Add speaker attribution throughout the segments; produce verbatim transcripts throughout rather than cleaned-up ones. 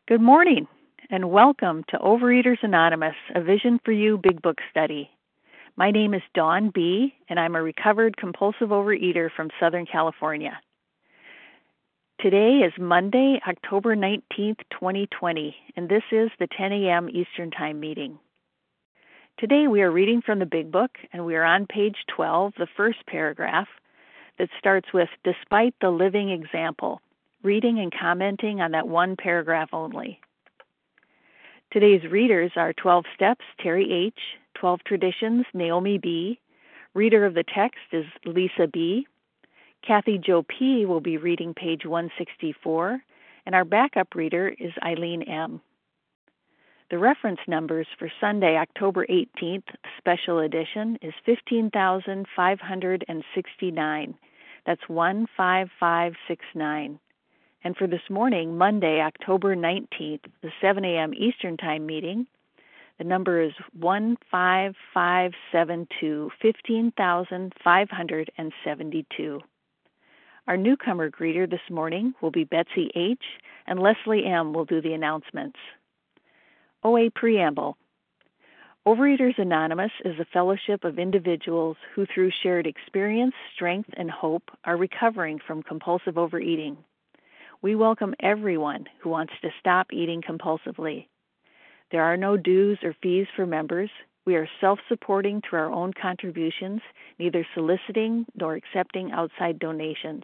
Speaker 1: Good morning, and welcome to Overeaters Anonymous, a Vision for You Big Book Study. My name is Dawn B., and I'm a recovered compulsive overeater from Southern California. Today is Monday, October nineteenth, twenty twenty, and this is the ten a.m. Eastern Time meeting. Today we are reading from the Big Book, and we are on page twelve, the first paragraph, that starts with, "Despite the living example," reading and commenting on that one paragraph only. Today's readers are twelve Steps, Terry H., twelve Traditions, Naomi B., reader of the text is Lisa B., Kathy Jo P. will be reading page one sixty-four, and our backup reader is Eileen M. The reference numbers for Sunday, October eighteenth, special edition, is fifteen thousand five hundred sixty-nine. That's one five five six nine. And for this morning, Monday, October nineteenth, the seven a.m. Eastern Time meeting, the number is one five five seven two, fifteen thousand five hundred seventy-two. Our newcomer greeter this morning will be Betsy H., and Leslie M. will do the announcements. O A Preamble. Overeaters Anonymous is a fellowship of individuals who, through shared experience, strength, and hope, are recovering from compulsive overeating. We welcome everyone who wants to stop eating compulsively. There are no dues or fees for members. We are self-supporting through our own contributions, neither soliciting nor accepting outside donations.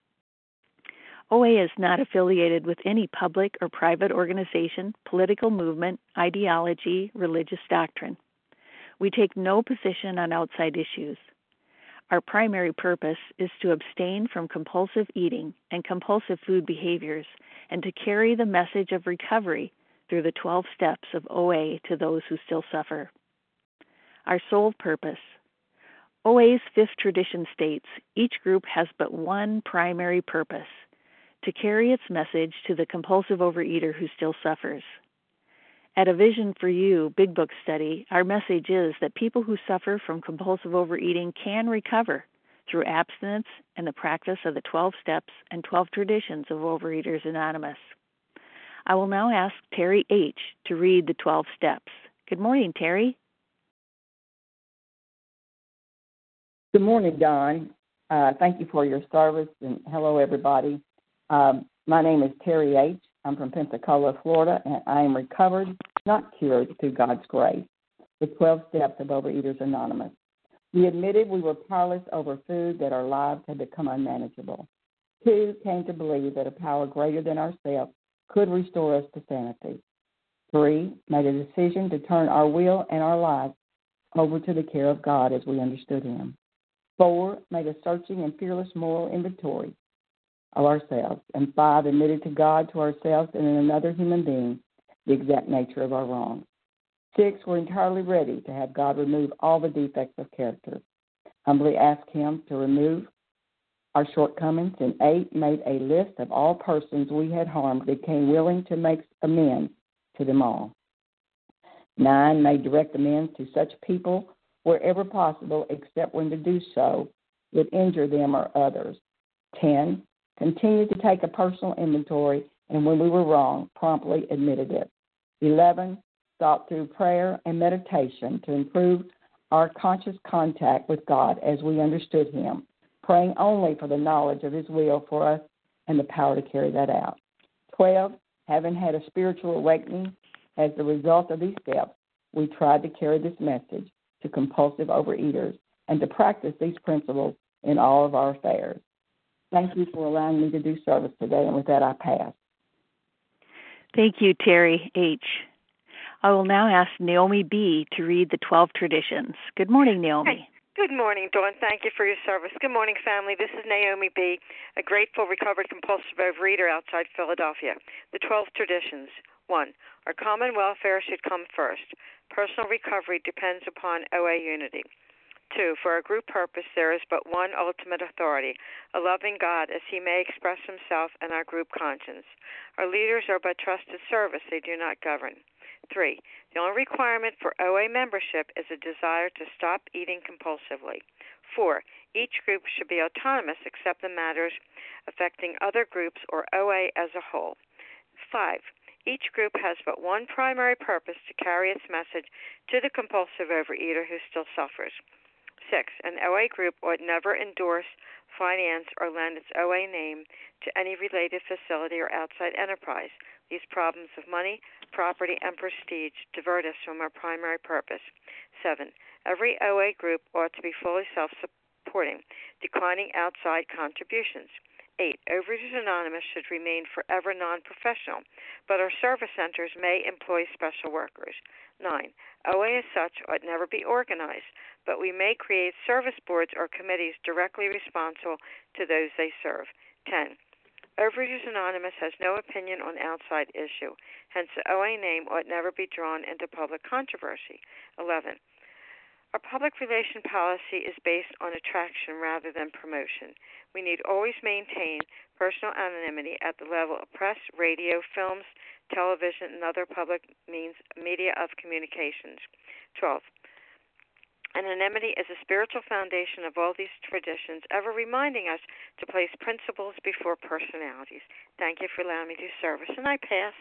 Speaker 1: O A is not affiliated with any public or private organization, political movement, ideology, religious doctrine. We take no position on outside issues. Our primary purpose is to abstain from compulsive eating and compulsive food behaviors and to carry the message of recovery through the twelve steps of O A to those who still suffer. Our sole purpose. O A's fifth tradition states each group has but one primary purpose, to carry its message to the compulsive overeater who still suffers. At A Vision for You Big Book Study, our message is that people who suffer from compulsive overeating can recover through abstinence and the practice of the twelve steps and twelve traditions of Overeaters Anonymous. I will now ask Terry H. to read the twelve steps. Good morning, Terry.
Speaker 2: Good morning, Don. Uh, thank you for your service, and hello, everybody. Um, my name is Terry H. I'm from Pensacola, Florida, and I am recovered, not cured, through God's grace. The twelve Steps of Overeaters Anonymous. We admitted we were powerless over food, that our lives had become unmanageable. Two, came to believe that a power greater than ourselves could restore us to sanity. Three, made a decision to turn our will and our lives over to the care of God as we understood Him. Four, made a searching and fearless moral inventory of ourselves. And five, admitted to God, to ourselves, and in another human being the exact nature of our wrong. Six, were entirely ready to have God remove all the defects of character. Humbly asked Him to remove our shortcomings. And eight, made a list of all persons we had harmed, became willing to make amends to them all. Nine, made direct amends to such people wherever possible, except when to do so would injure them or others. Ten, continued to take a personal inventory, and when we were wrong, promptly admitted it. Eleven, sought through prayer and meditation to improve our conscious contact with God as we understood Him, praying only for the knowledge of His will for us and the power to carry that out. Twelve, having had a spiritual awakening as the result of these steps, we tried to carry this message to compulsive overeaters and to practice these principles in all of our affairs. Thank you for allowing me to do service today, and with that, I pass.
Speaker 1: Thank you, Terry H. I will now ask Naomi B. to read the twelve traditions. Good morning, Naomi.
Speaker 3: Hi. Good morning, Dawn. Thank you for your service. Good morning, family. This is Naomi B., a grateful, recovered, compulsive overeater outside Philadelphia. The twelve traditions. One, our common welfare should come first. Personal recovery depends upon O A unity. Two, for our group purpose, there is but one ultimate authority, a loving God, as He may express Himself in our group conscience. Our leaders are but trusted service, they do not govern. Three, the only requirement for O A membership is a desire to stop eating compulsively. Four, each group should be autonomous except in matters affecting other groups or O A as a whole. Five, Each group has but one primary purpose: to carry its message to the compulsive overeater who still suffers. Six, an O A group ought never endorse, finance, or lend its O A name to any related facility or outside enterprise. These problems of money, property, and prestige divert us from our primary purpose. Seven, every O A group ought to be fully self-supporting, declining outside contributions. Eight, Overeaters Anonymous should remain forever non-professional, but our service centers may employ special workers. Nine, O A as such ought never be organized, but we may create service boards or committees directly responsible to those they serve. Ten, Overeaters Anonymous has no opinion on outside issue, hence the O A name ought never be drawn into public controversy. Eleven, our public relation policy is based on attraction rather than promotion. We need always maintain personal anonymity at the level of press, radio, films, television, and other public means media of communications. Twelve, anonymity is a spiritual foundation of all these traditions, ever reminding us to place principles before personalities. Thank you for allowing me to do service, and I pass.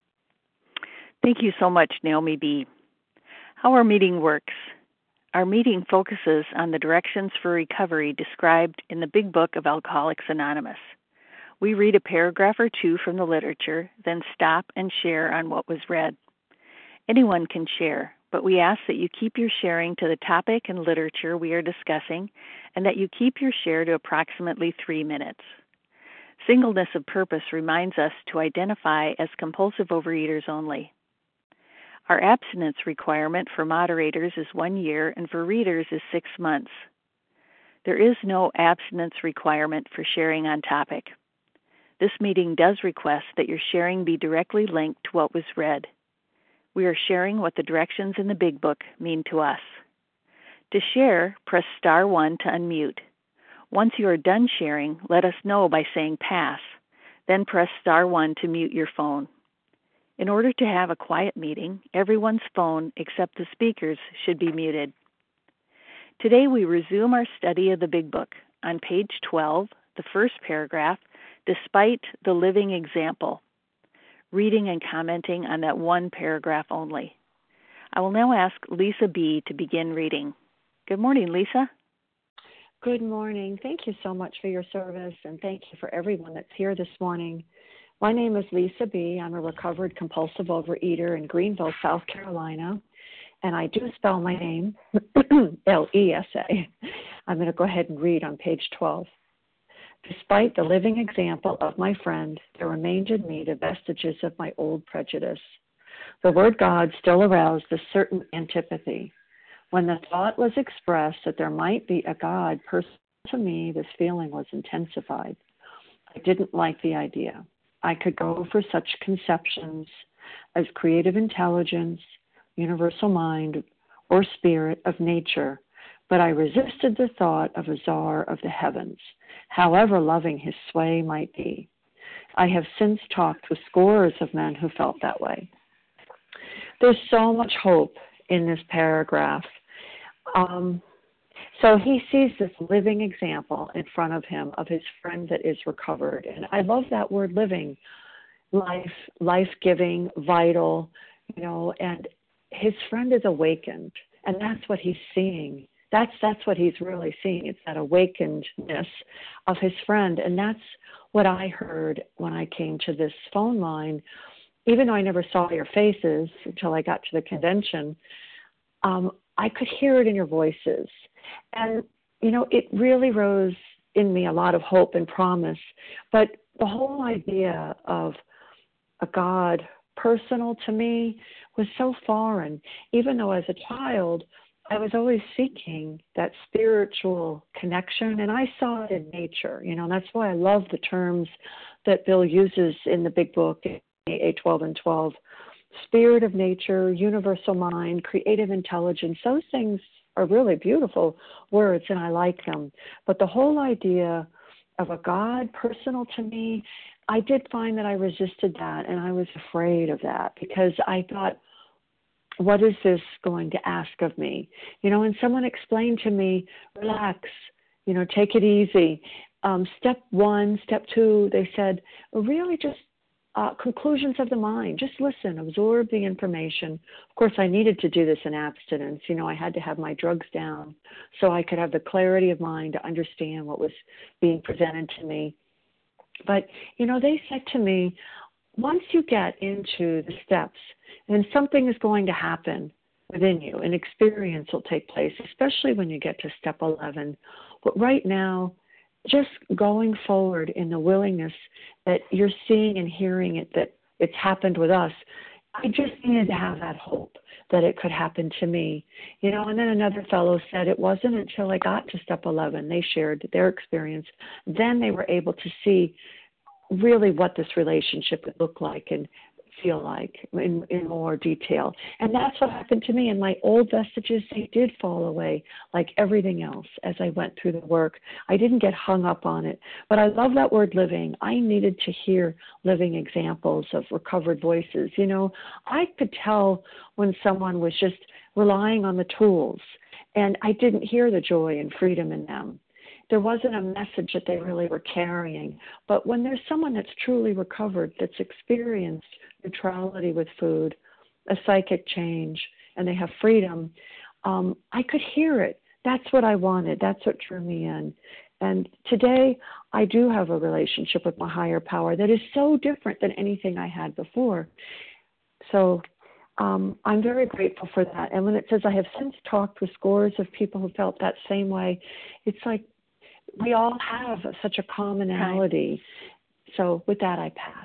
Speaker 1: Thank you so much, Naomi B. How our meeting works. Our meeting focuses on the directions for recovery described in the Big Book of Alcoholics Anonymous. We read a paragraph or two from the literature, then stop and share on what was read. Anyone can share, but we ask that you keep your sharing to the topic and literature we are discussing, and that you keep your share to approximately three minutes. Singleness of purpose reminds us to identify as compulsive overeaters only. Our abstinence requirement for moderators is one year and for readers is six months. There is no abstinence requirement for sharing on topic. This meeting does request that your sharing be directly linked to what was read. We are sharing what the directions in the Big Book mean to us. To share, press star one to unmute. Once you are done sharing, let us know by saying pass, then press star one to mute your phone. In order to have a quiet meeting, everyone's phone except the speaker's should be muted. Today we resume our study of the Big Book. On page twelve, the first paragraph, despite the living example, reading and commenting on that one paragraph only. I will now ask Lisa B. to begin reading. Good morning, Lisa.
Speaker 4: Good morning. Thank you so much for your service, and thank you for everyone that's here this morning. My name is Lisa B. I'm a recovered compulsive overeater in Greenville, South Carolina, and I do spell my name L E S A. I'm going to go ahead and read on page twelve. Despite the living example of my friend, there remained in me the vestiges of my old prejudice. The word God still aroused a certain antipathy. When the thought was expressed that there might be a God, personal to me, this feeling was intensified. I didn't like the idea. I could go for such conceptions as creative intelligence, universal mind, or spirit of nature, but I resisted the thought of a czar of the heavens, however loving his sway might be. I have since talked with scores of men who felt that way. There's so much hope in this paragraph. Um, so he sees this living example in front of him of his friend that is recovered. And I love that word living, life, life-giving, vital, you know, and his friend is awakened. And that's what he's seeing. That's that's what he's really seeing. It's that awakenedness of his friend. And that's what I heard when I came to this phone line. Even though I never saw your faces until I got to the convention, um, I could hear it in your voices. And, you know, it really rose in me a lot of hope and promise. But the whole idea of a God personal to me was so foreign, even though as a child, I was always seeking that spiritual connection, and I saw it in nature. You know, and that's why I love the terms that Bill uses in the Big Book, A twelve and twelve. Spirit of nature, universal mind, creative intelligence, those things are really beautiful words, and I like them. But the whole idea of a God personal to me, I did find that I resisted that, and I was afraid of that because I thought, what is this going to ask of me? You know, and someone explained to me, relax, you know, take it easy. Um, step one, step two, they said, really just uh, conclusions of the mind. Just listen, absorb the information. Of course, I needed to do this in abstinence. You know, I had to have my drugs down so I could have the clarity of mind to understand what was being presented to me. But, you know, they said to me, once you get into the steps, and something is going to happen within you, an experience will take place, especially when you get to step eleven. But right now, just going forward in the willingness that you're seeing and hearing it, that it's happened with us, I just needed to have that hope that it could happen to me. You know, and then another fellow said it wasn't until I got to step eleven, they shared their experience, then they were able to see really what this relationship would look like and feel like in, in more detail. And that's what happened to me. And my old vestiges, they did fall away like everything else as I went through the work. I didn't get hung up on it. But I love that word living. I needed to hear living examples of recovered voices. You know, I could tell when someone was just relying on the tools and I didn't hear the joy and freedom in them. There wasn't a message that they really were carrying. But when there's someone that's truly recovered, that's experienced neutrality with food, a psychic change, and they have freedom, um, I could hear it. That's what I wanted. That's what drew me in. And today, I do have a relationship with my higher power that is so different than anything I had before. So um, I'm very grateful for that. And when it says I have since talked with scores of people who felt that same way, it's like, we all have such a commonality. Right. So with that, I pass.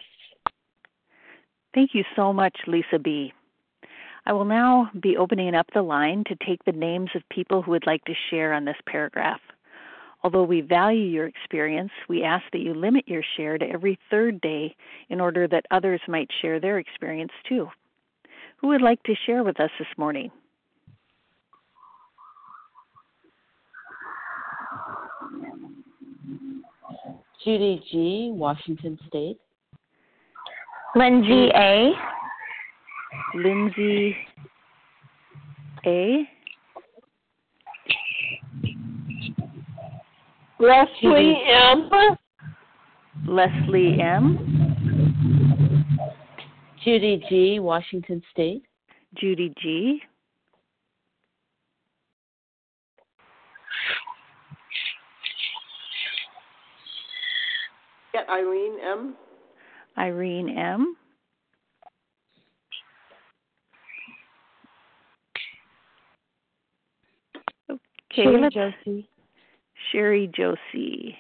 Speaker 1: Thank you so much, Lisa B. I will now be opening up the line to take the names of people who would like to share on this paragraph. Although we value your experience, we ask that you limit your share to every third day in order that others might share their experience too. Who would like to share with us this morning?
Speaker 5: Judy G., Washington State.
Speaker 6: Lindsay A.
Speaker 1: Lindsay A.
Speaker 6: Leslie M.
Speaker 1: Leslie M.
Speaker 5: Judy G., Washington State.
Speaker 1: Judy G.
Speaker 7: Irene M.
Speaker 1: Irene M. Okay,
Speaker 4: Sherry
Speaker 1: let's,
Speaker 4: Josie.
Speaker 1: Sherry Josie.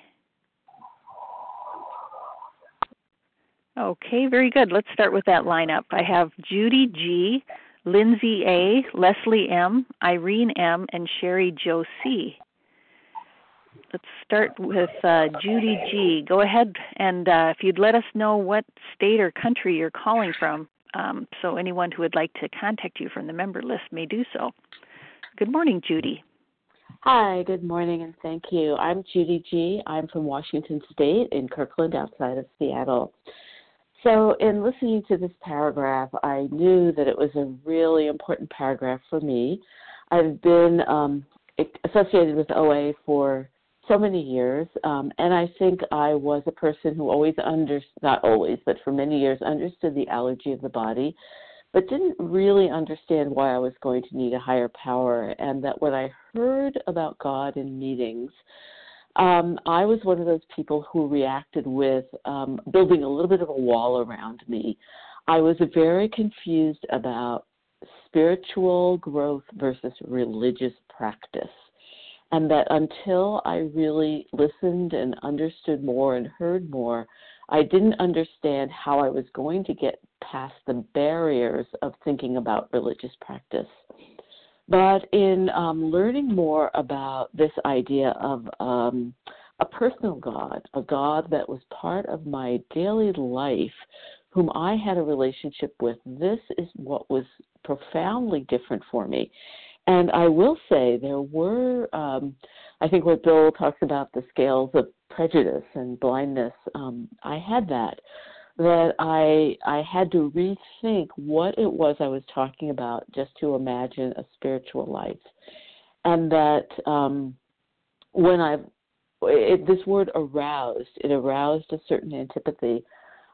Speaker 1: Okay, very good. Let's start with that lineup. I have Judy G., Lindsay A., Leslie M., Irene M., and Sherry Josie. Let's start with uh, Judy G. Go ahead, and uh, if you'd let us know what state or country you're calling from, um, so anyone who would like to contact you from the member list may do so. Good morning, Judy.
Speaker 5: Hi, good morning, and thank you. I'm Judy G. I'm from Washington State in Kirkland, outside of Seattle. So in listening to this paragraph, I knew that it was a really important paragraph for me. I've been um, associated with O A for so many years, um, and I think I was a person who always under not always, but for many years understood the allergy of the body, but didn't really understand why I was going to need a higher power, and that when I heard about God in meetings, um, I was one of those people who reacted with um, building a little bit of a wall around me. I was very confused about spiritual growth versus religious practice. And that until I really listened and understood more and heard more, I didn't understand how I was going to get past the barriers of thinking about religious practice. But in um, learning more about this idea of um, a personal God, a God that was part of my daily life, whom I had a relationship with, this is what was profoundly different for me. And I will say there were, um, I think what Bill talks about, the scales of prejudice and blindness, um, I had that, that I I had to rethink what it was I was talking about just to imagine a spiritual life. And that um, when I, it, this word aroused, it aroused a certain antipathy.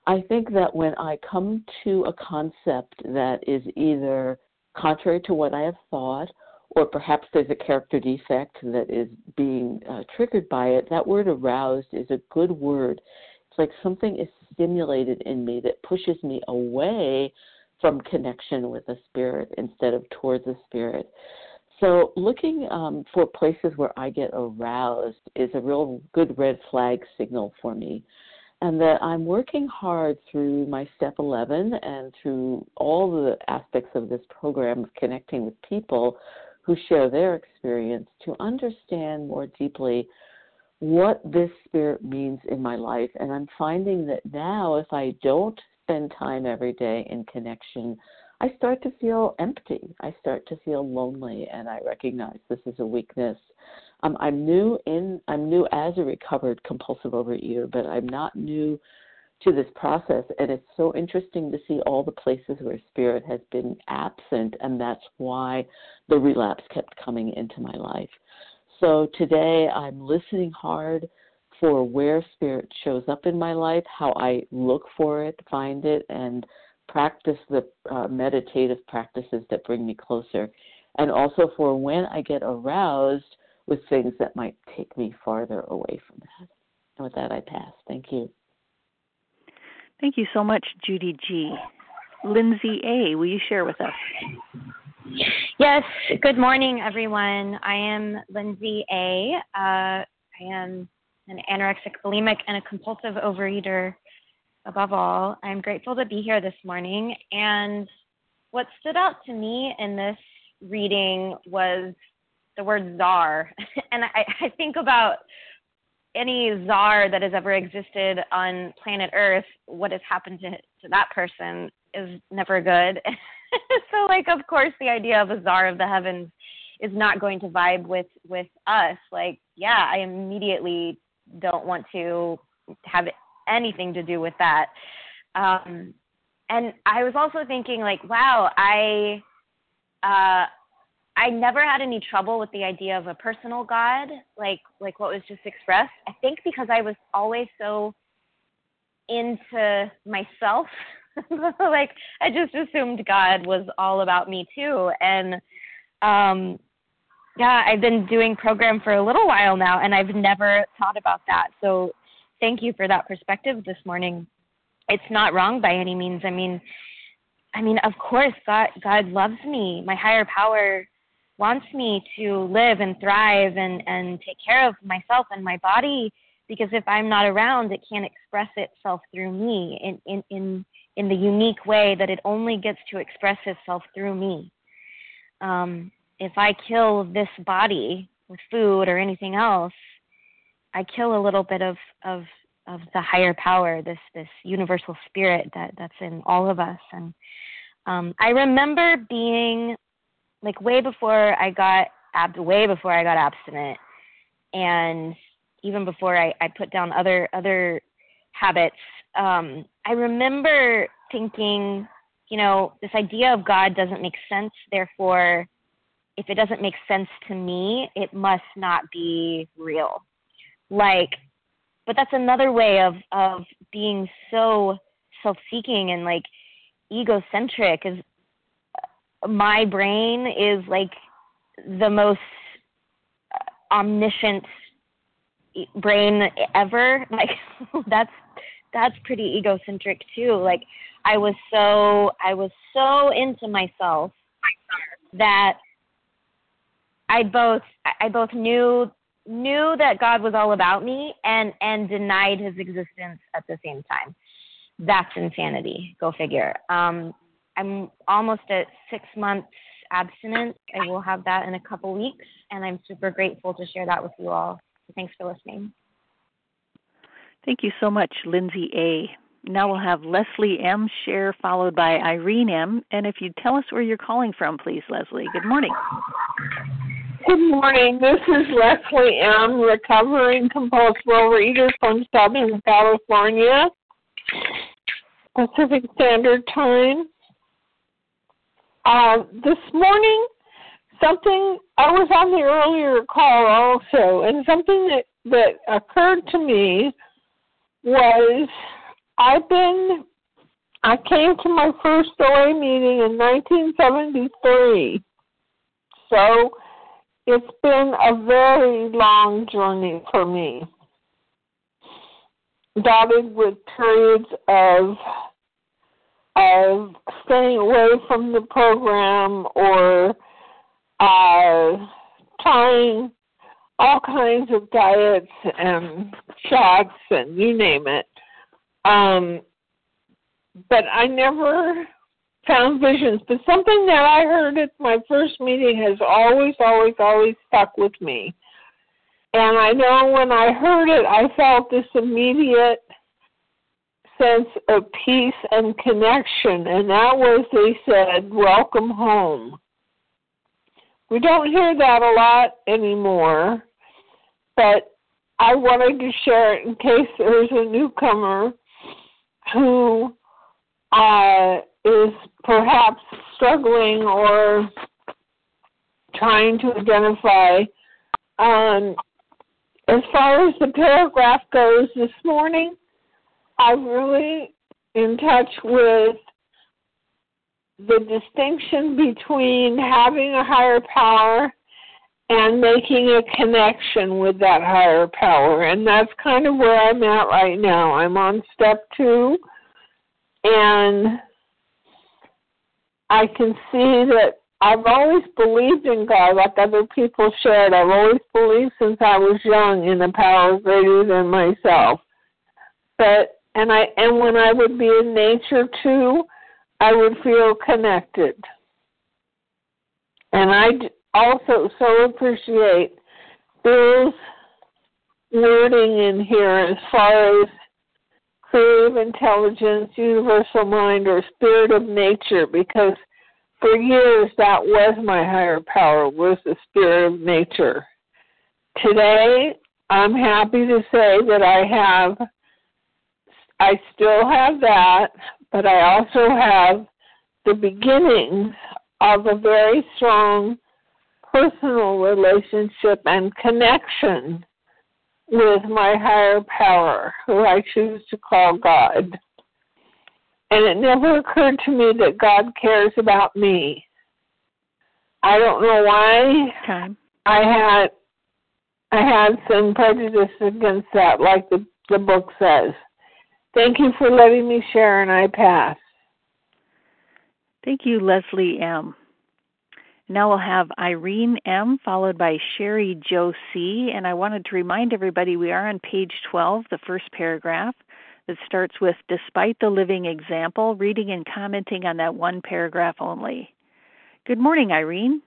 Speaker 5: I think that when I come to a concept that is either contrary to what I have thought, or perhaps there's a character defect that is being uh, triggered by it, that word aroused is a good word. It's like something is stimulated in me that pushes me away from connection with the spirit instead of towards the spirit. So looking um, for places where I get aroused is a real good red flag signal for me. And that I'm working hard through my step eleven and through all the aspects of this program of connecting with people who share their experience to understand more deeply what this spirit means in my life. And I'm finding that now if I don't spend time every day in connection, I start to feel empty. I start to feel lonely, and I recognize this is a weakness. Um, I'm new in. I'm new as a recovered compulsive overeater, but I'm not new to this process. And it's so interesting to see all the places where spirit has been absent, and that's why the relapse kept coming into my life. So today I'm listening hard for where spirit shows up in my life, how I look for it, find it, and practice the uh, meditative practices that bring me closer, and also for when I get aroused with things that might take me farther away from that. And with that, I pass. Thank you.
Speaker 1: Thank you so much, Judy G. Lindsay A., will you share with us?
Speaker 7: Yes. Good morning, everyone. I am Lindsay A. Uh, I am an anorexic bulimic and a compulsive overeater. Above all, I'm grateful to be here this morning. And what stood out to me in this reading was the word czar. And I, I think about any czar that has ever existed on planet Earth, what has happened to, to that person is never good. So, like, of course, the idea of a czar of the heavens is not going to vibe with, with us. Like, yeah, I immediately don't want to have it anything to do with that. Um, and I was also thinking, like, wow, I uh, I never had any trouble with the idea of a personal God, like like what was just expressed. I think because I was always so into myself. Like, I just assumed God was all about me too. And um, yeah, I've been doing program for a little while now, and I've never thought about that. So thank you for that perspective this morning. It's not wrong by any means. I mean, I mean, of course, God, God loves me. My higher power wants me to live and thrive and, and take care of myself and my body, because if I'm not around, it can't express itself through me in, in, in, in the unique way that it only gets to express itself through me. Um, if I kill this body with food or anything else, I kill a little bit of, of, of the higher power, this, this universal spirit that, that's in all of us. And um, I remember being like way before I got ab- way before I got abstinent, and even before I, I put down other other habits, um, I remember thinking, you know, this idea of God doesn't make sense. Therefore, if it doesn't make sense to me, it must not be real. Like, but that's another way of, of being so self-seeking and like egocentric. Is my brain is like the most omniscient brain ever. Like that's that's pretty egocentric too. Like I was so I was so into myself that I both I both knew knew that God was all about me and, and denied his existence at the same time. That's insanity. Go figure. Um, I'm almost at six months abstinent. I will have that in a couple weeks, and I'm super grateful to share that with you all. So thanks for listening.
Speaker 1: Thank you so much, Lindsay A. Now we'll have Leslie M. share, followed by Irene M. And if you'd tell us where you're calling from, please, Leslie. Good morning.
Speaker 6: Good morning. This is Leslie M., recovering compulsive overeater from Southern California, Pacific Standard Time. Uh, this morning, something, I was on the earlier call also, and something that, that occurred to me was I've been, I came to my first O A meeting in nineteen seventy-three. So it's been a very long journey for me, dotted with periods of of staying away from the program or uh, trying all kinds of diets and shots and you name it. Um, but I never found visions. But something that I heard at my first meeting has always, always, always stuck with me. And I know when I heard it, I felt this immediate sense of peace and connection. And that was, they said, welcome home. We don't hear that a lot anymore, but I wanted to share it in case there's a newcomer who uh, is perhaps struggling or trying to identify. Um, as far as the paragraph goes this morning, I'm really in touch with the distinction between having a higher power and making a connection with that higher power. And that's kind of where I'm at right now. I'm on step two, and I can see that I've always believed in God, like other people shared. I've always believed since I was young in a power greater than myself. But and I and when I would be in nature too, I would feel connected. And I also so appreciate Bill's wording in here as far as creative intelligence, universal mind, or spirit of nature, because for years that was my higher power, was the spirit of nature. Today, I'm happy to say that I have, I still have that, but I also have the beginnings of a very strong personal relationship and connection with my higher power, who I choose to call God. And it never occurred to me that God cares about me. I don't know why.
Speaker 1: Okay.
Speaker 6: I had I had some prejudice against that, like the, the book says. Thank you for letting me share, and I pass.
Speaker 1: Thank you, Leslie M. Now we'll have Irene M. followed by Sherry Joe C. And I wanted to remind everybody we are on page twelve, the first paragraph, that starts with, despite the living example, reading and commenting on that one paragraph only. Good morning, Irene.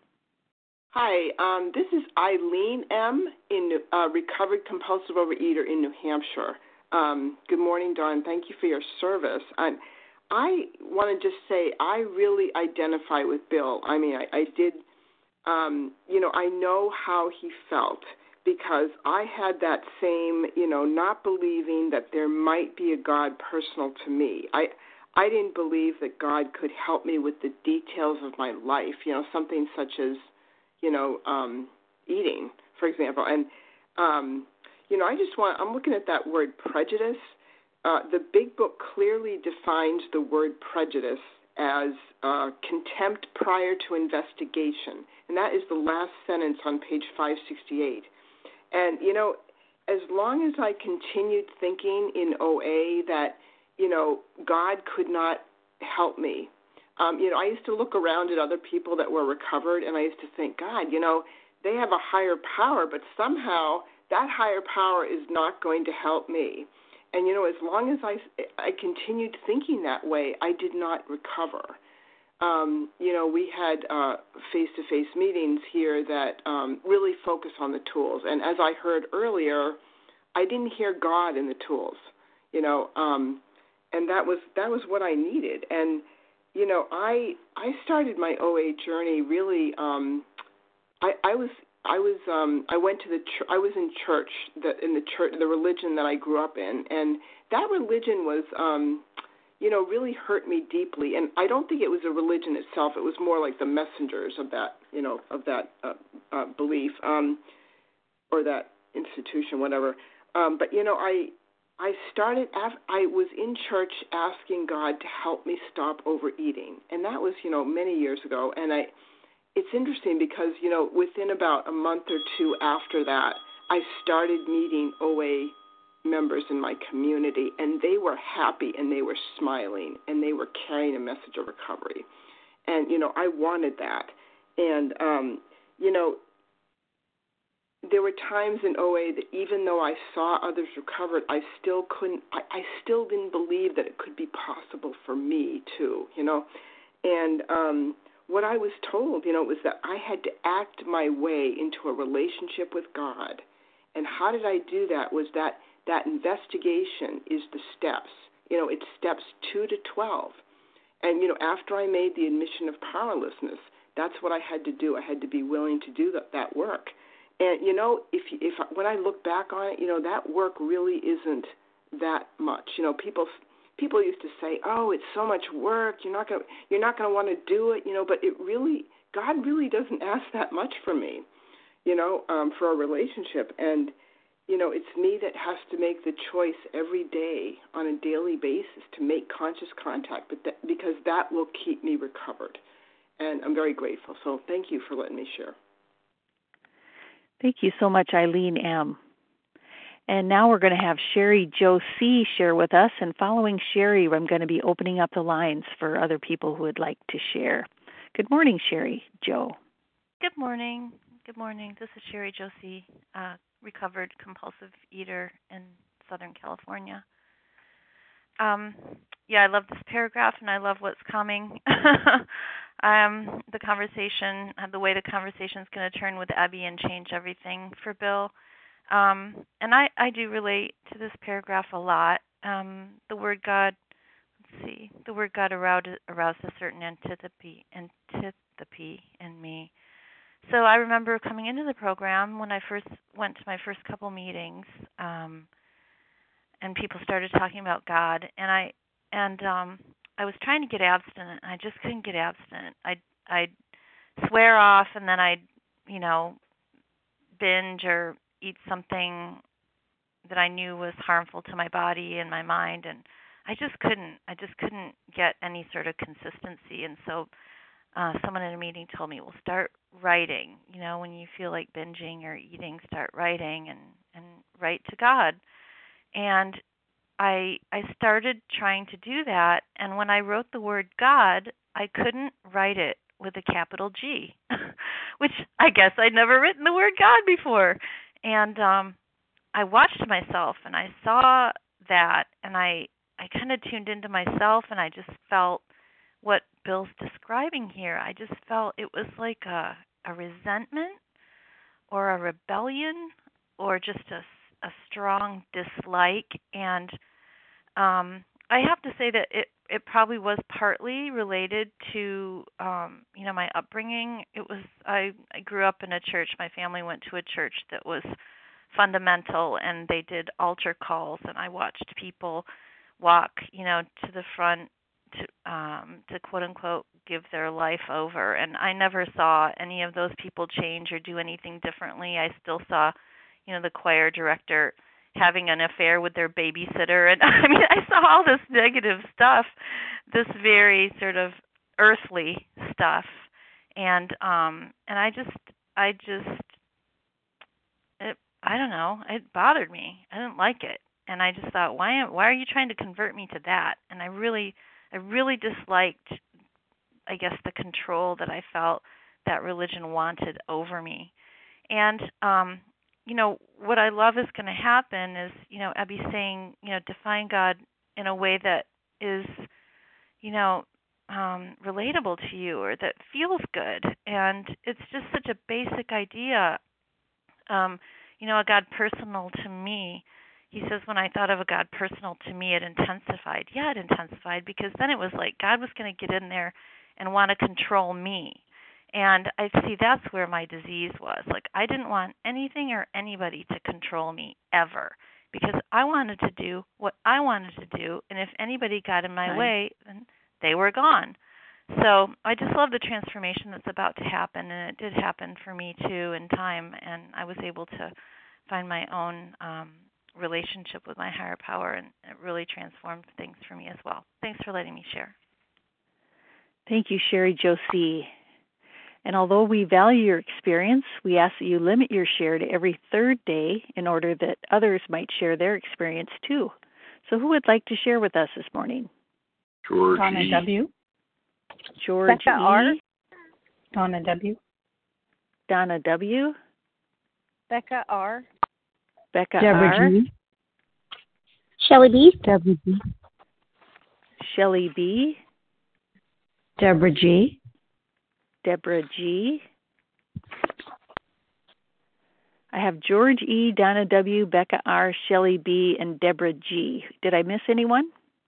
Speaker 8: Hi, um, this is Eileen M., in uh, recovered compulsive overeater in New Hampshire. Um, good morning, Dawn. Thank you for your service. And I want to just say I really identify with Bill. I mean, I, I did, um, you know, I know how he felt, because I had that same, you know, not believing that there might be a God personal to me. I I didn't believe that God could help me with the details of my life, you know, something such as, you know, um, eating, for example. And, um, you know, I just want, I'm looking at that word prejudice. Uh, the Big Book clearly defines the word prejudice as uh, contempt prior to investigation. And that is the last sentence on page five sixty-eight. And, you know, as long as I continued thinking in O A that, you know, God could not help me, um, you know, I used to look around at other people that were recovered, and I used to think, God, you know, they have a higher power, but somehow that higher power is not going to help me. And, you know, as long as I, I continued thinking that way, I did not recover. Um, you know, we had uh, face-to-face meetings here that um, really focus on the tools. And as I heard earlier, I didn't hear God in the tools, you know, um, and that was that was what I needed. And, you know, I I started my O A journey really. Um, I, I was I was um, I went to the ch- I was in church that in the church the religion that I grew up in, and that religion was. Um, you know, really hurt me deeply. And I don't think it was a religion itself. It was more like the messengers of that, you know, of that uh, uh, belief um, or that institution, whatever. Um, but, you know, I I started, I was in church asking God to help me stop overeating. And that was, you know, many years ago. And I, it's interesting because, you know, within about a month or two after that, I started meeting O A members in my community, and they were happy and they were smiling and they were carrying a message of recovery. And, you know, I wanted that. And, um, you know, there were times in O A that even though I saw others recovered, I still couldn't, I, I still didn't believe that it could be possible for me too, you know. And um, what I was told, you know, was that I had to act my way into a relationship with God. And how did I do that was that that investigation is the steps. You know, it's steps two to twelve. And, you know, after I made the admission of powerlessness, that's what I had to do. I had to be willing to do that, that work. And, you know, if if when I look back on it, you know, that work really isn't that much. You know, people people used to say, "Oh, it's so much work. You're not going you're not going to want to do it." You know, but it really, God really doesn't ask that much from me. You know, um, for a relationship, and you know, it's me that has to make the choice every day on a daily basis to make conscious contact, but that, because that will keep me recovered. And I'm very grateful. So thank you for letting me share.
Speaker 1: Thank you so much, Eileen M. And now we're going to have Sherry Joe C. share with us. And following Sherry, I'm going to be opening up the lines for other people who would like to share. Good morning, Sherry Joe.
Speaker 9: Good morning. Good morning. This is Sherry Joe C., uh, recovered compulsive eater in Southern California. Um, yeah, I love this paragraph, and I love what's coming. um, the conversation, the way the conversation is going to turn with Abby and change everything for Bill. Um, and I, I do relate to this paragraph a lot. Um, the word God, let's see, the word God aroused, aroused a certain antipathy, antipathy in me. So I remember coming into the program when I first went to my first couple meetings, um, and people started talking about God, and I and um, I was trying to get abstinent, and I just couldn't get abstinent. I'd I'd swear off, and then I'd you know binge or eat something that I knew was harmful to my body and my mind, and I just couldn't. I just couldn't get any sort of consistency, and so. Uh, someone in a meeting told me, well, start writing. You know, when you feel like binging or eating, start writing and, and write to God. And I I started trying to do that. And when I wrote the word God, I couldn't write it with a capital G, which I guess I'd never written the word God before. And um, I watched myself and I saw that, and I, I kind of tuned into myself, and I just felt what Bill's describing here. I just felt it was like a, a resentment or a rebellion or just a, a strong dislike. And um, I have to say that it, it probably was partly related to, um, you know, my upbringing. It was, I, I grew up in a church. My family went to a church that was fundamental, and they did altar calls, and I watched people walk, you know, to the front to um to quote unquote give their life over, and I never saw any of those people change or do anything differently. I still saw, you know, the choir director having an affair with their babysitter, and I mean I saw all this negative stuff, this very sort of earthly stuff, and um and I just I just it I don't know, it bothered me. I didn't like it, and I just thought, why am, why are you trying to convert me to that? And I really I really disliked, I guess, the control that I felt that religion wanted over me. And, um, you know, what I love is going to happen is, you know, Abby saying, you know, define God in a way that is, you know, um, relatable to you or that feels good. And it's just such a basic idea, um, you know, a God personal to me. He says, when I thought of a God personal to me, it intensified. Yeah, it intensified, because then it was like God was going to get in there and want to control me. And I see that's where my disease was. Like, I didn't want anything or anybody to control me ever, because I wanted to do what I wanted to do. And if anybody got in my right. way, then they were gone. So I just love the transformation that's about to happen. And it did happen for me, too, in time. And I was able to find my own um relationship with my higher power, and it really transformed things for me as well. Thanks for letting me share.
Speaker 1: Thank you, Sherry Josie. And although we value your experience, we ask that you limit your share to every third day in order that others might share their experience too. So who would like to share with us this morning?
Speaker 10: George
Speaker 11: Donna
Speaker 10: E.
Speaker 11: W.
Speaker 1: George
Speaker 11: Becca
Speaker 1: E.
Speaker 11: R. Donna W.
Speaker 1: Donna W.
Speaker 11: Becca R.
Speaker 1: Becca
Speaker 11: Deborah
Speaker 1: R.
Speaker 11: G.
Speaker 12: Shelley B.
Speaker 11: Deborah B.
Speaker 1: Shelley B.
Speaker 11: Deborah G.
Speaker 1: Deborah G. I have George E., Donna W., Becca R., Shelley B., and Deborah G. Did I miss anyone?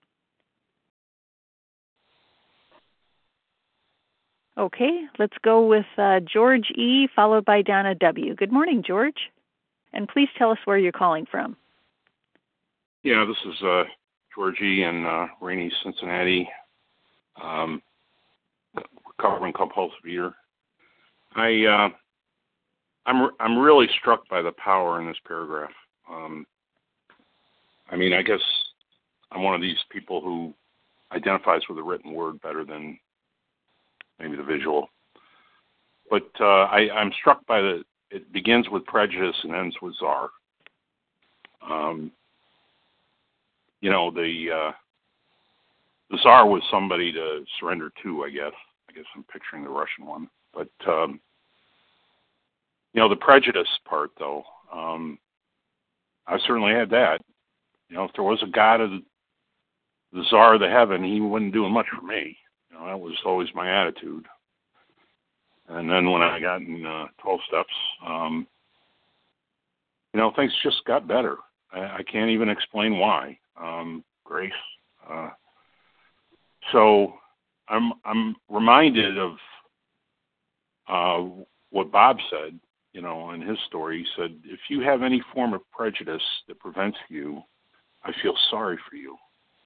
Speaker 1: Okay, let's go with uh, George E., followed by Donna W. Good morning, George. And please tell us where you're calling from.
Speaker 10: Yeah, this is uh, George E. in uh, rainy Cincinnati, um, recovering compulsive eater. I, uh, I'm I'm really struck by the power in this paragraph. Um, I mean, I guess I'm one of these people who identifies with the written word better than maybe the visual. But uh, I, I'm struck by the, it begins with prejudice and ends with czar. Um, you know, the uh, the czar was somebody to surrender to, I guess. I guess I'm picturing the Russian one. But, um, you know, the prejudice part, though, um, I certainly had that. You know, if there was a God of the, the czar of the heaven, he wasn't doing much for me. You know, that was always my attitude. And then when I got in uh, twelve steps, um, you know, things just got better. I, I can't even explain why. Um, grace. Uh, so I'm I'm reminded of uh, what Bob said, you know, in his story. He said, if you have any form of prejudice that prevents you, I feel sorry for you.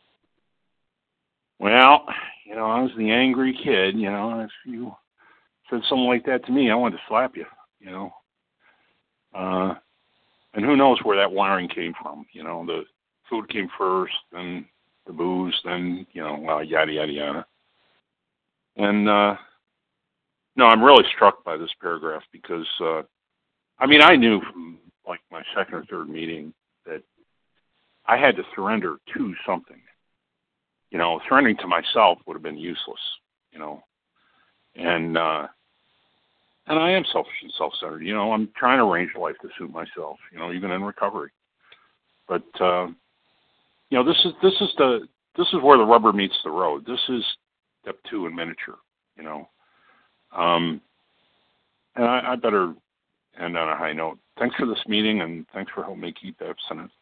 Speaker 10: Well, you know, I was the angry kid, you know, and if you said something like that to me, I wanted to slap you, you know. Uh, and who knows where that wiring came from, you know. The food came first, then the booze, then, you know, well, yada, yada, yada. And, uh, no, I'm really struck by this paragraph because, uh, I mean, I knew from, like, my second or third meeting that I had to surrender to something. You know, surrendering to myself would have been useless, you know. And, uh, and I am selfish and self-centered. You know, I'm trying to arrange life to suit myself, you know, even in recovery. But, uh, you know, this is, this is the, this is where the rubber meets the road. This is step two in miniature, you know. Um, and I, I better end on a high note. Thanks for this meeting, and thanks for helping me keep abstinent.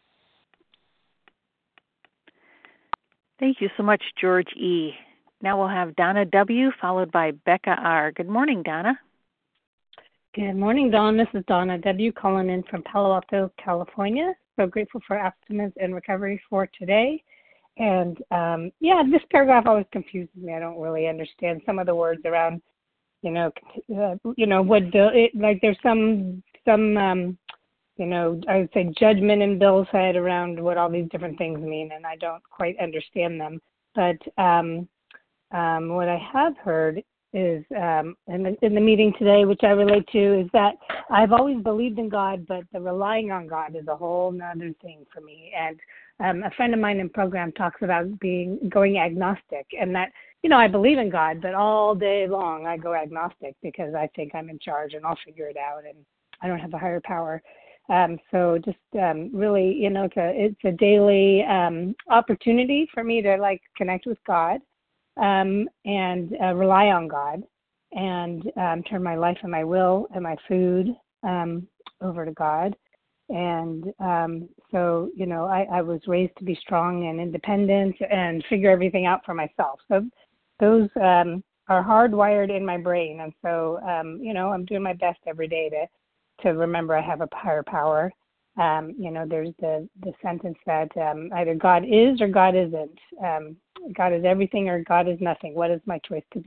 Speaker 1: Thank you so much, George E. Now we'll have Donna W., followed by Becca R. Good morning, Donna.
Speaker 11: Good morning, Dawn. This is Donna W. calling in from Palo Alto, California. So grateful for abstinence and recovery for today. And, um, yeah, this paragraph always confuses me. I don't really understand some of the words around, you know, uh, you know, what Bill, it, like there's some, some, um, you know, I would say judgment in Bill's head around what all these different things mean, and I don't quite understand them. But um, um, what I have heard is um, in, the, in the meeting today, which I relate to, is that I've always believed in God, but the relying on God is a whole nother thing for me. And um, a friend of mine in program talks about being going agnostic, and that, you know, I believe in God, but all day long I go agnostic because I think I'm in charge and I'll figure it out, and I don't have a higher power. Um, so just um, really, you know, it's a, it's a daily um, opportunity for me to, like, connect with God um, and uh, rely on God and um, turn my life and my will and my food um, over to God. And um, so, you know, I, I was raised to be strong and independent and figure everything out for myself. So those um, are hardwired in my brain. And so, um, you know, I'm doing my best every day to to remember I have a higher power. Um, you know, there's the, the sentence that um, either God is or God isn't. Um, God is everything or God is nothing. What is my choice to be?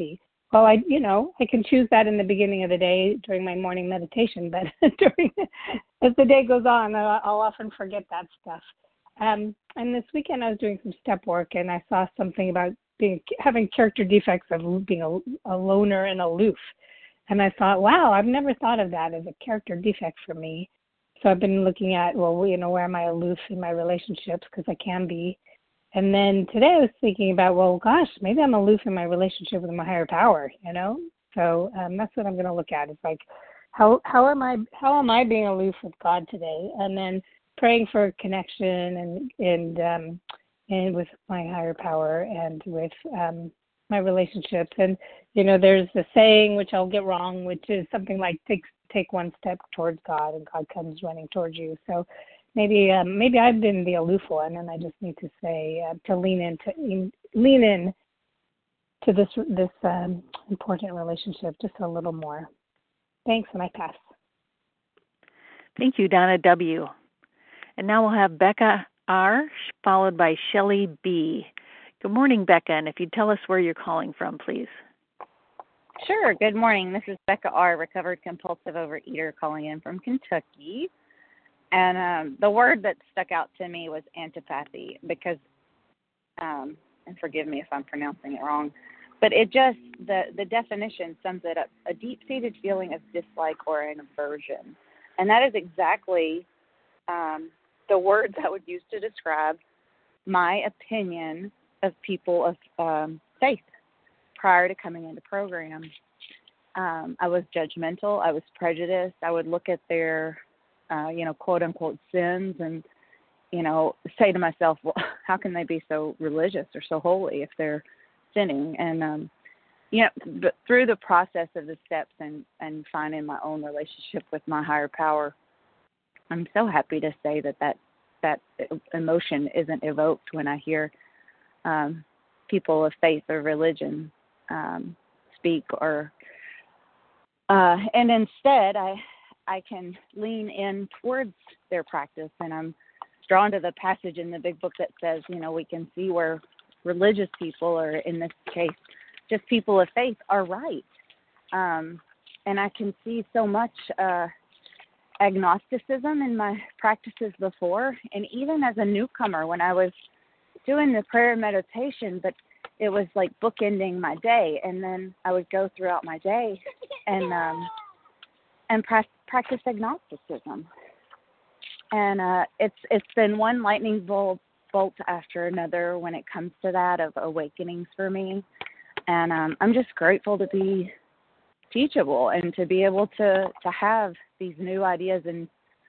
Speaker 11: well, I, you know, I can choose that in the beginning of the day during my morning meditation, but during, as the day goes on, I'll often forget that stuff. Um, and this weekend I was doing some step work, and I saw something about being having character defects of being a, a loner and aloof. And I thought, wow, I've never thought of that as a character defect for me. So I've been looking at, well, you know, where am I aloof in my relationships, because I can be. And then today I was thinking about, well, gosh, maybe I'm aloof in my relationship with my higher power, you know? So um, that's what I'm going to look at. It's like, how how am I how am I being aloof with God today? And then praying for connection and and um, and with my higher power and with um, my relationships. And you know, there's the saying, which I'll get wrong, which is something like take take one step towards God, and God comes running towards you. So maybe um, maybe I've been the aloof one, and I just need to say uh, to lean into in, lean in to this this um, important relationship just a little more. Thanks, and I pass.
Speaker 1: Thank you, Donna W. And now we'll have Becca R. followed by Shelley B. Good morning, Becca, and if you'd tell us where you're calling from, please.
Speaker 13: Sure. Good morning. This is Becca R., recovered compulsive overeater, calling in from Kentucky. And um, the word that stuck out to me was antipathy because, um, and forgive me if I'm pronouncing it wrong, but it just, the, the definition sums it up, a deep-seated feeling of dislike or an aversion. And that is exactly um, the words I would use to describe my opinion of people of um, faith prior to coming into program. Um, I was judgmental. I was prejudiced. I would look at their, uh, you know, quote-unquote sins and, you know, say to myself, well, how can they be so religious or so holy if they're sinning? And, um, you know, but through the process of the steps and, and finding my own relationship with my higher power, I'm so happy to say that that, that emotion isn't evoked when I hear um, people of faith or religion um, speak, or uh, and instead I I can lean in towards their practice, and I'm drawn to the passage in the big book that says, you know, we can see where religious people, or in this case, just people of faith, are right. Um, and I can see so much uh, agnosticism in my practices before, and even as a newcomer when I was doing the prayer meditation, but it was like bookending my day, and then I would go throughout my day and um, and pra- practice agnosticism. And uh, it's it's been one lightning bolt, bolt after another when it comes to that, of awakenings for me. And um, I'm just grateful to be teachable and to be able to, to have these new ideas and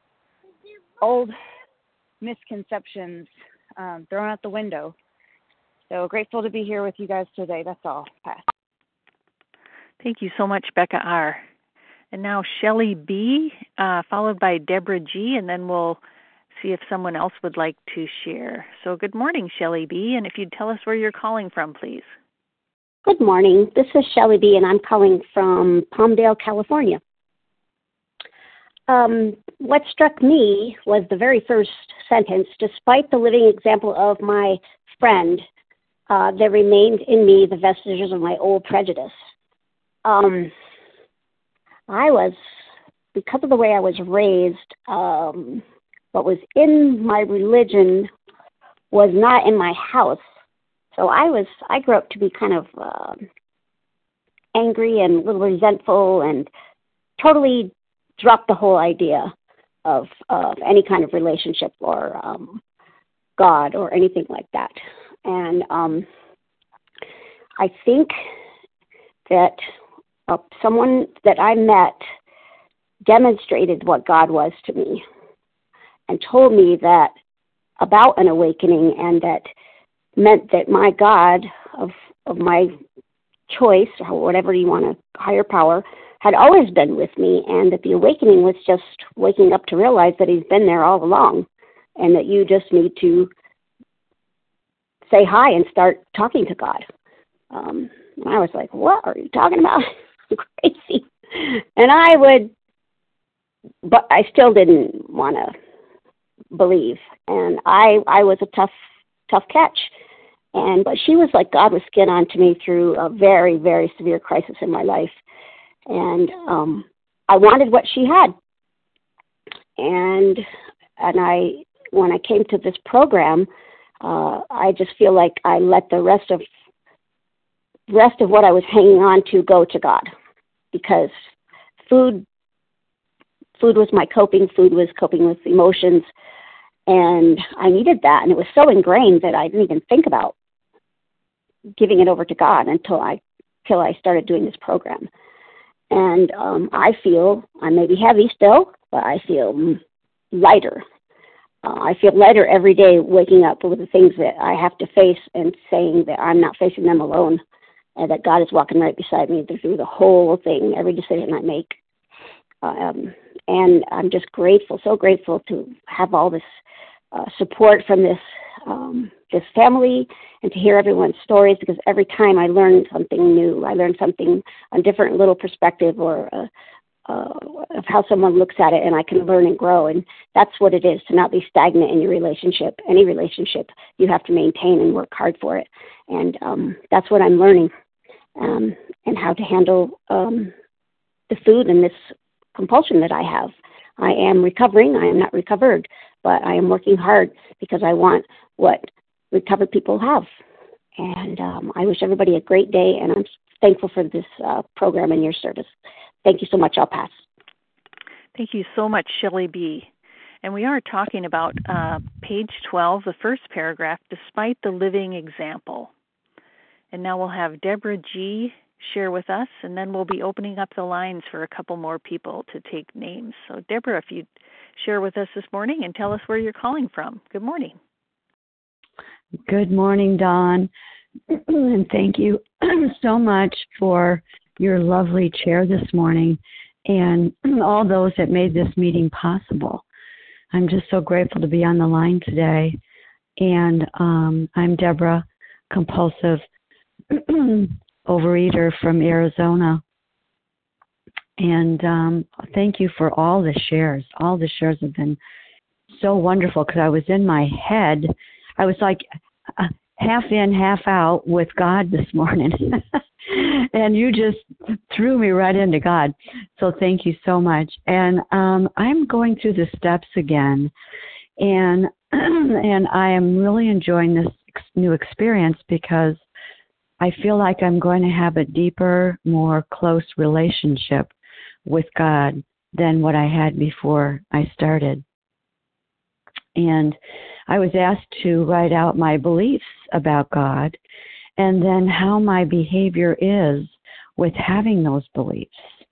Speaker 13: old misconceptions um, thrown out the window. So grateful to be here with you guys today. That's all. Pass.
Speaker 1: Thank you so much, Becca R. And now Shelley B., uh, followed by Deborah G., and then we'll see if someone else would like to share. So good morning, Shelley B., and if you'd tell us where you're calling from, please.
Speaker 12: Good morning. This is Shelley B., and I'm calling from Palmdale, California. Um, what struck me was the very first sentence: despite the living example of my friend, uh, there remained in me the vestiges of my old prejudice. Um, I was, because of the way I was raised, um, what was in my religion was not in my house. So I was, I grew up to be kind of uh, angry and a little resentful, and totally dropped the whole idea of, of any kind of relationship or um, God or anything like that. And um, I think that uh, someone that I met demonstrated what God was to me and told me that about an awakening, and that meant that my God of of my choice, or whatever you want to, higher power, had always been with me, and that the awakening was just waking up to realize that he's been there all along, and that you just need to say hi and start talking to God. Um, and I was like, what are you talking about? Crazy. And I would, but I still didn't want to believe. And I I was a tough, tough catch. And but she was like God with skin on to me through a very, very severe crisis in my life. And um, I wanted what she had. And and I, when I came to this program, uh, I just feel like I let the rest of rest of what I was hanging on to go to God, because food food was my coping. Food was coping with emotions, and I needed that. And it was so ingrained that I didn't even think about giving it over to God until I till I started doing this program. And um, I feel I may be heavy still, but I feel lighter. Uh, I feel lighter every day waking up with the things that I have to face and saying that I'm not facing them alone, and that God is walking right beside me through the whole thing, every decision I make. Um, and I'm just grateful, so grateful to have all this uh, support from this um, this family, and to hear everyone's stories, because every time I learn something new, I learn something, a different little perspective or uh, uh, of how someone looks at it, and I can learn and grow. And that's what it is, to not be stagnant in your relationship. Any relationship, you have to maintain and work hard for it. And um, that's what I'm learning, um, and how to handle um, the food and this compulsion that I have. I am recovering. I am not recovered, but I am working hard because I want what recovered people have. And um, I wish everybody a great day, and I'm thankful for this uh, program and your service. Thank you so much. I'll pass.
Speaker 1: Thank you so much, Shelley B. And we are talking about uh, page twelve, the first paragraph, despite the living example. And now we'll have Deborah G. share with us, and then we'll be opening up the lines for a couple more people to take names. So, Deborah, if you'd share with us this morning and tell us where you're calling from. Good morning.
Speaker 14: Good morning, Dawn, and thank you so much for your lovely chair this morning and all those that made this meeting possible. I'm just so grateful to be on the line today. And um, I'm Deborah, compulsive overeater from Arizona. And um, thank you for all the shares. All the shares have been so wonderful, because I was in my head. I was like uh, half in, half out with God this morning. And you just threw me right into God. So thank you so much. And um, I'm going through the steps again. And and I am really enjoying this new experience, because I feel like I'm going to have a deeper, more close relationship with God than what I had before I started. And I was asked to write out my beliefs about God, and then how my behavior is with having those beliefs.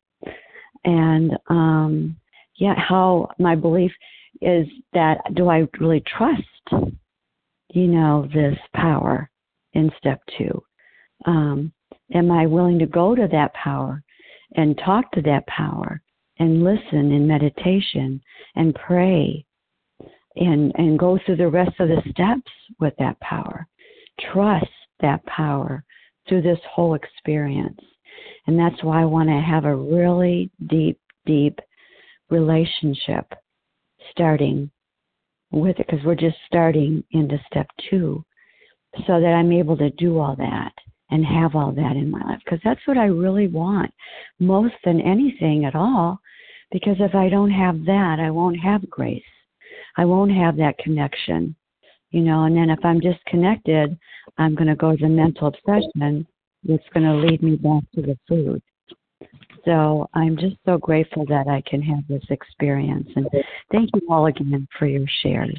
Speaker 14: And um, yeah, how my belief is that, do I really trust, you know, this power in step two? Um, am I willing to go to that power and talk to that power and listen in meditation and pray and, and go through the rest of the steps with that power? Trust that power through this whole experience. And that's why I want to have a really deep, deep relationship starting with it, because we're just starting into step two, so that I'm able to do all that and have all that in my life, because that's what I really want most than anything at all. Because if I don't have that, I won't have grace. I won't have that connection, you know. And then if I'm disconnected, I'm going to go to mental obsession. It's going to lead me back to the food. So I'm just so grateful that I can have this experience. And thank you all again for your shares.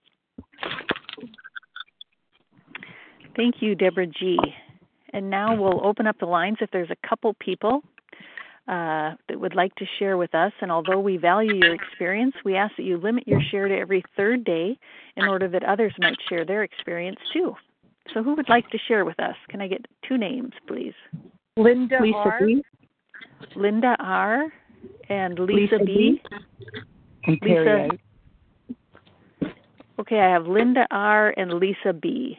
Speaker 1: Thank you, Deborah G. And now we'll open up the lines if there's a couple people uh, that would like to share with us. And although we value your experience, we ask that you limit your share to every third day in order that others might share their experience too. So who would like to share with us? Can I get two names, please?
Speaker 15: Linda
Speaker 1: Lisa
Speaker 15: R.
Speaker 1: B. Linda R. and Lisa, Lisa B.
Speaker 2: B. And Terry
Speaker 1: Lisa. H. Okay, I have Linda R. and Lisa B.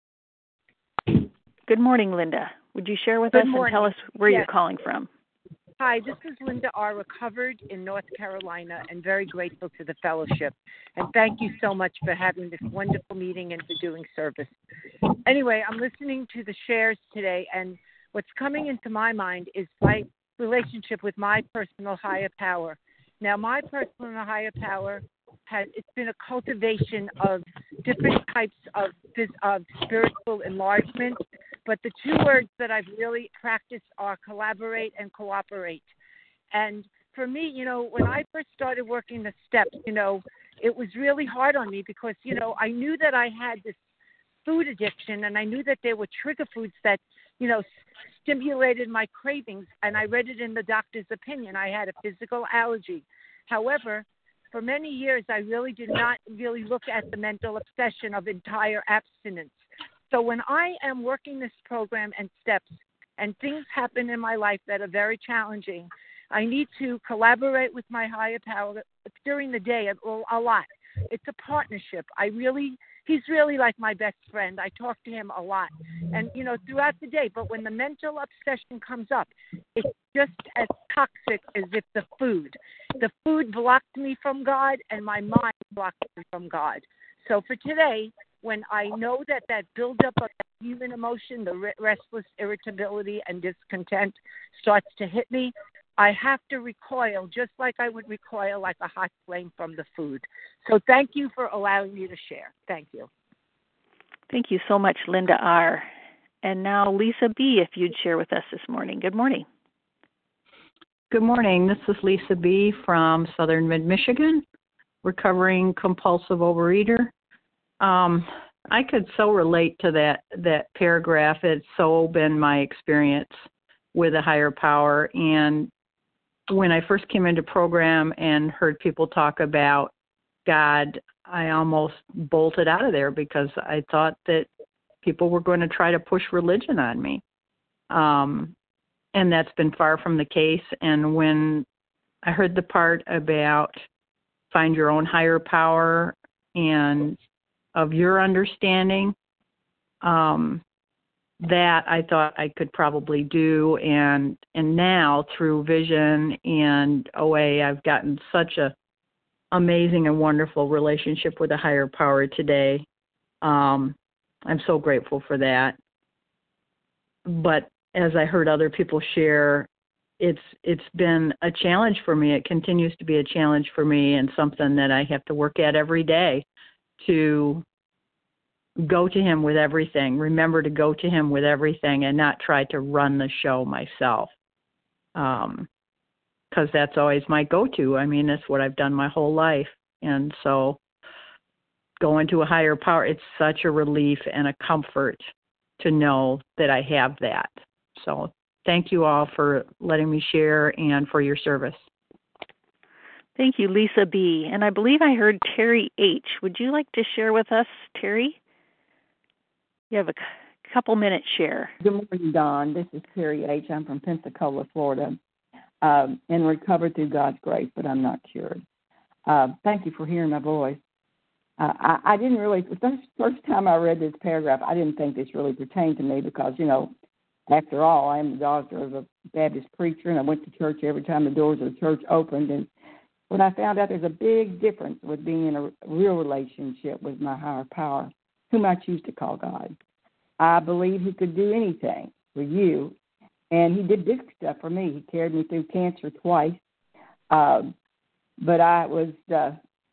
Speaker 1: Good morning, Linda. Would you share with
Speaker 15: Good
Speaker 1: us
Speaker 15: morning.
Speaker 1: and tell us where
Speaker 15: yes.
Speaker 1: you're calling from?
Speaker 15: Hi, this is Linda R., recovered in North Carolina, and very grateful to the fellowship. And thank you so much for having this wonderful meeting and for doing service. Anyway, I'm listening to the shares today, and what's coming into my mind is my relationship with my personal higher power. Now, my personal higher power has, it's been a cultivation of different types of, of spiritual enlargement, but the two words that I've really practiced are collaborate and cooperate. And for me, you know, when I first started working the steps, you know, it was really hard on me because, you know, I knew that I had this food addiction, and I knew that there were trigger foods that, you know, stimulated my cravings, and I read it in the doctor's opinion. I had a physical allergy. However, for many years, I really did not really look at the mental obsession of entire abstinence. So when I am working this program and steps, and things happen in my life that are very challenging, I need to collaborate with my higher power during the day a lot. It's a partnership. I really, he's really like my best friend. I talk to him a lot, and, you know, throughout the day. But when the mental obsession comes up, it's just as toxic as if the food. The food blocked me from God, and my mind blocked me from God. So for today, when I know that that buildup of that human emotion, the restless irritability and discontent starts to hit me, I have to recoil just like I would recoil like a hot flame from the food. So thank you for allowing me to share. Thank you.
Speaker 1: Thank you so much, Linda R. And now Lisa B., if you'd share with us this morning. Good morning.
Speaker 16: Good morning. This is Lisa B. from Southern Mid-Michigan, recovering compulsive overeater. Um, I could so relate to that that paragraph. It's so been my experience with a higher power. And when I first came into program and heard people talk about God, I almost bolted out of there because I thought that people were going to try to push religion on me. Um, and that's been far from the case. And when I heard the part about find your own higher power and of your understanding, um, that I thought I could probably do. And and now through Vision and O A, I've gotten such a amazing and wonderful relationship with a higher power today. Um, I'm so grateful for that. But as I heard other people share, it's it's been a challenge for me. It continues to be a challenge for me, and something that I have to work at every day to go to him with everything. Remember to go to him with everything and not try to run the show myself. Um, because that's always my go-to. I mean, that's what I've done my whole life. And so going to a higher power, it's such a relief and a comfort to know that I have that. So thank you all for letting me share and for your service.
Speaker 1: Thank you, Lisa B. And I believe I heard Terry H. Would you like to share with us, Terry? You have a c- couple minutes share.
Speaker 2: Good morning, Don. This is Terry H. I'm from Pensacola, Florida, um, and recovered through God's grace, but I'm not cured. Uh, thank you for hearing my voice. Uh, I, I didn't really, the first, first time I read this paragraph, I didn't think this really pertained to me because, you know, after all, I'm the daughter of a Baptist preacher, and I went to church every time the doors of the church opened. And when I found out there's a big difference with being in a real relationship with my higher power, whom I choose to call God. I believe he could do anything for you, and he did big stuff for me. He carried me through cancer twice, um, but I was, uh,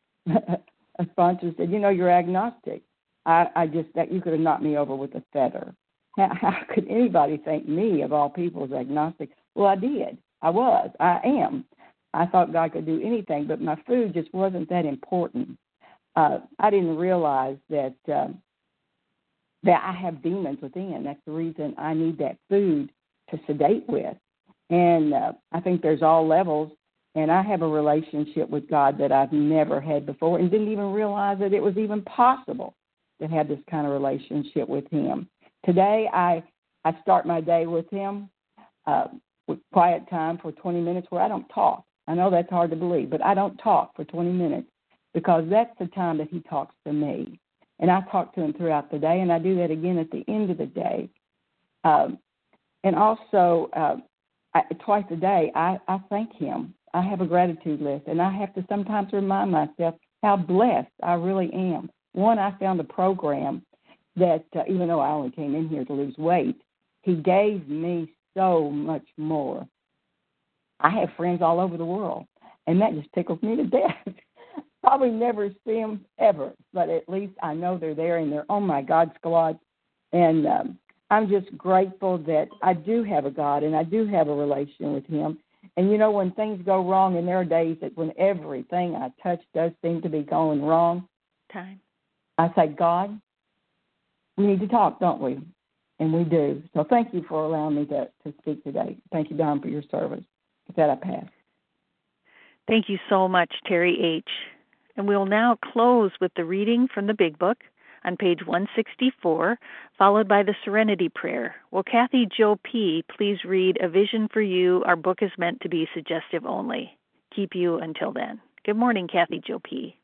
Speaker 2: a sponsor said, you know, you're agnostic. I, I just, that you could have knocked me over with a feather. How, how could anybody think me, of all people, is agnostic? Well, I did. I was. I am. I thought God could do anything, but my food just wasn't that important. Uh, I didn't realize that uh, that I have demons within. That's the reason I need that food to sedate with. And uh, I think there's all levels, and I have a relationship with God that I've never had before and didn't even realize that it was even possible to have this kind of relationship with him. Today, I, I start my day with him uh, with quiet time for twenty minutes where I don't talk. I know that's hard to believe, but I don't talk for twenty minutes because that's the time that he talks to me. And I talk to him throughout the day, and I do that again at the end of the day. Um, and also, uh, I, twice a day, I, I thank him. I have a gratitude list, and I have to sometimes remind myself how blessed I really am. One, I found a program that, uh, even though I only came in here to lose weight, he gave me so much more. I have friends all over the world, and that just tickles me to death. Probably never see them ever, but at least I know they're there, and they're on my God squad. And um, I'm just grateful that I do have a God, and I do have a relation with him. And, you know, when things go wrong, and there are days that when everything I touch does seem to be going wrong,
Speaker 1: time,
Speaker 2: I say, God, we need to talk, don't we? And we do. So thank you for allowing me to, to speak today. Thank you, Don, for your service. With that, I pass.
Speaker 1: Thank you so much, Terry H. And we'll now close with the reading from the Big Book on page one sixty-four, followed by the Serenity Prayer. Will Kathy Jo P. please read A Vision for You? Our book is meant to be suggestive only. Keep you until then. Good morning, Kathy Jo P.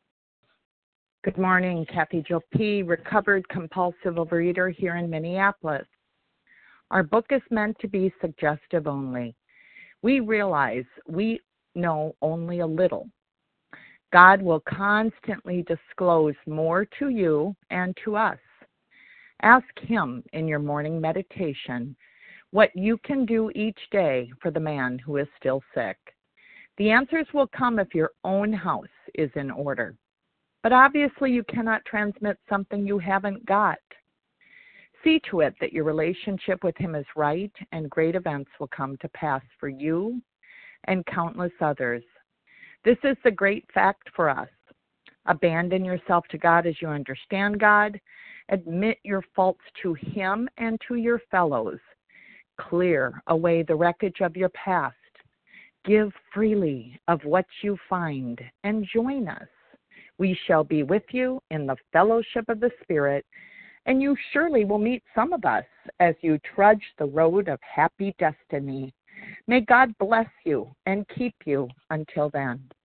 Speaker 17: Good morning, Kathy Jo P., recovered compulsive overeater here in Minneapolis. Our book is meant to be suggestive only. We realize we know only a little. God will constantly disclose more to you and to us. Ask Him in your morning meditation what you can do each day for the man who is still sick. The answers will come if your own house is in order. But obviously you cannot transmit something you haven't got. See to it that your relationship with Him is right, and great events will come to pass for you and countless others. This is the great fact for us. Abandon yourself to God as you understand God. Admit your faults to Him and to your fellows. Clear away the wreckage of your past. Give freely of what you find and join us. We shall be with you in the fellowship of the Spirit, and you surely will meet some of us as you trudge the road of happy destiny. May God bless you and keep you until then.